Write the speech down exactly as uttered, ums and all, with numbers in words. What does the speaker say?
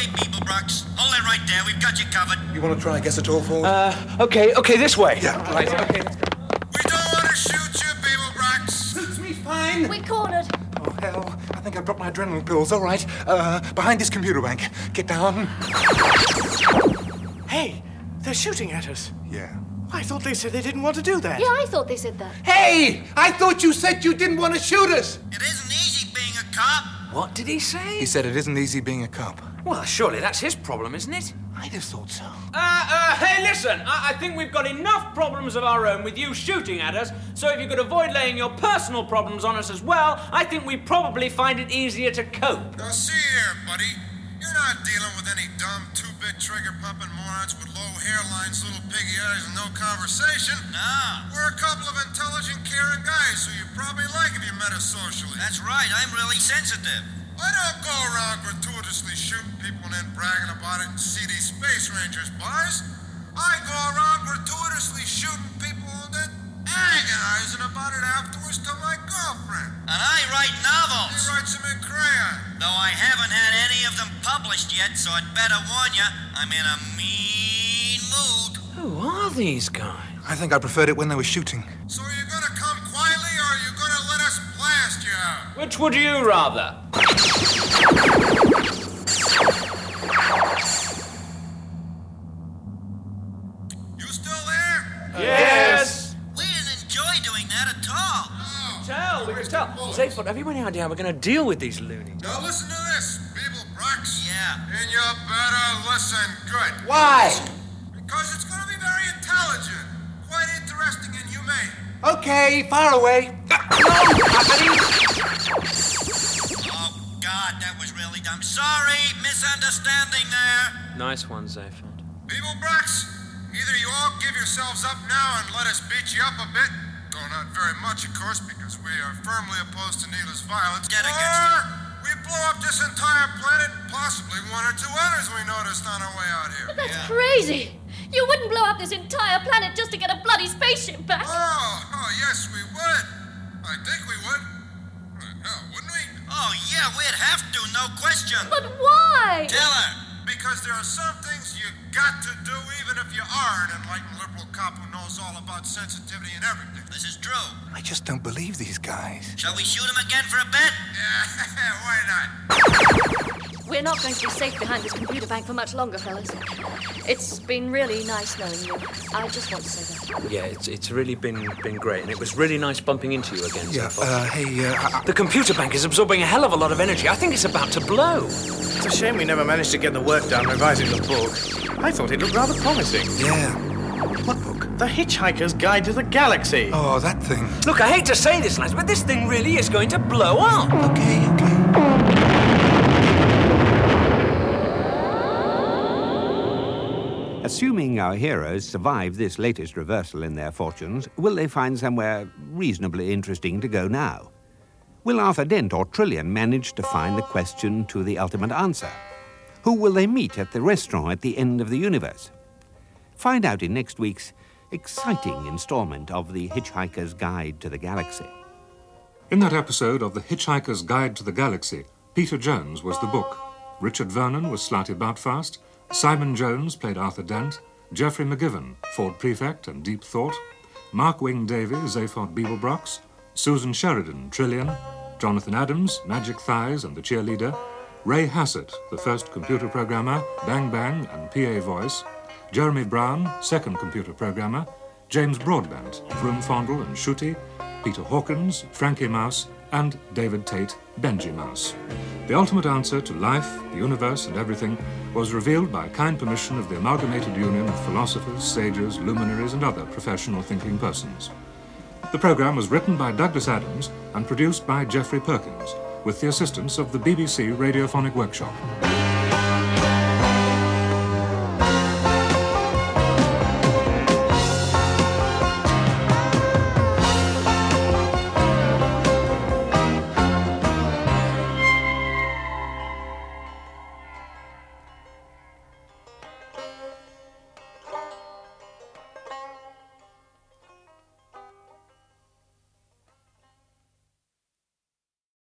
Okay, Beeblebrox. Hold it right there. We've got you covered. You want to try and guess it all, Ford? Uh, okay, okay, this way. Yeah, right, okay. We don't want to shoot you, Beeblebrox. Suits me fine. We're cornered. Oh, hell. I think I've dropped my adrenaline pills. All right. Uh, behind this computer bank. Get down. Hey, they're shooting at us. Yeah. I thought they said they didn't want to do that. Yeah, I thought they said that. Hey! I thought you said you didn't want to shoot us! It isn't easy being a cop. What did he say? He said it isn't easy being a cop. Well, surely that's his problem, isn't it? I'd have thought so. Uh, uh, hey, listen, I, I think we've got enough problems of our own with you shooting at us, so if you could avoid laying your personal problems on us as well, I think we'd probably find it easier to cope. Now, see here, buddy. You're not dealing with any dumb, two-bit trigger-pumping morons with low hairlines, little piggy eyes, and no conversation. No. We're a couple of intelligent, caring guys who you'd probably like if you met us socially. That's right. I'm really sensitive. I don't go around gratuitously shooting people and then bragging about it in C D Space Rangers bars. I go around gratuitously shooting people and then agonizing about it afterwards to my girlfriend. And I write He novels. writes them in crayon. Though I haven't had any of them published yet, so I'd better warn you, I'm in a mean mood. Who are these guys? I think I preferred it when they were shooting. So are you gonna come quietly or are you gonna let us blast you out? Which would you rather? You still there? Yes! We didn't enjoy doing that at all. Oh. Tell, we can tell. Zaphod, have you any idea how we're going to deal with these loonies? Now listen to this, Beeblebrox. Yeah. And you better listen good. Why? Because it's gonna be very intelligent, quite interesting and humane. Okay, far away. Oh, God, that was really dumb. Sorry, misunderstanding there. Nice one, Zaphod. Beeblebrox, either you all give yourselves up now and let us beat you up a bit, though not very much, of course, because we are firmly opposed to needless violence, Get or against we blow up this entire planet, possibly one or two others we noticed on our way out here. But that's crazy. You wouldn't blow up this entire planet just to get a bloody spaceship back. Oh, oh, yes, we would. I think we would. Uh, no, wouldn't we? Oh, yeah, we'd have to, no question. But why? Tell her. Because there are some things you got to do even if you are an enlightened liberal cop who knows all about sensitivity and everything. This is true. I just don't believe these guys. Shall we shoot him again for a bet? Yeah, why not? We're not going to be safe behind this computer bank for much longer, fellas. It's been really nice knowing you. I just want to say that. Yeah, it's it's really been been great, and it was really nice bumping into you again, Yeah, Zaphod. uh, hey, uh, I- The computer bank is absorbing a hell of a lot of energy. I think it's about to blow. It's a shame we never managed to get the work done revising the book. I thought it looked rather promising. yeah. What book? The Hitchhiker's Guide to the Galaxy. Oh, that thing. Look, I hate to say this, lads, but this thing really is going to blow up. Okay, okay. Assuming our heroes survive this latest reversal in their fortunes, will they find somewhere reasonably interesting to go now? Will Arthur Dent or Trillian manage to find the question to the ultimate answer? Who will they meet at the restaurant at the end of the universe? Find out in next week's exciting installment of The Hitchhiker's Guide to the Galaxy. In that episode of The Hitchhiker's Guide to the Galaxy, Peter Jones was the book. Richard Vernon was Slarty Boutfast. Simon Jones played Arthur Dent. Geoffrey McGivern, Ford Prefect and Deep Thought. Mark Wing Davey, Zaphod Beeblebrox. Susan Sheridan, Trillian. Jonathan Adams, Magic Thighs and the Cheerleader. Ray Hassett, the first computer programmer, Bang Bang and P A Voice. Jeremy Brown, second computer programmer. James Broadbent, Vroom Fondle and Shooty. Peter Hawkins, Frankie Mouse, and David Tate, Benji Mouse. The ultimate answer to life, the universe, and everything was revealed by kind permission of the Amalgamated Union of Philosophers, Sages, Luminaries, and other professional thinking persons. The program was written by Douglas Adams and produced by Geoffrey Perkins, with the assistance of the B B C Radiophonic Workshop.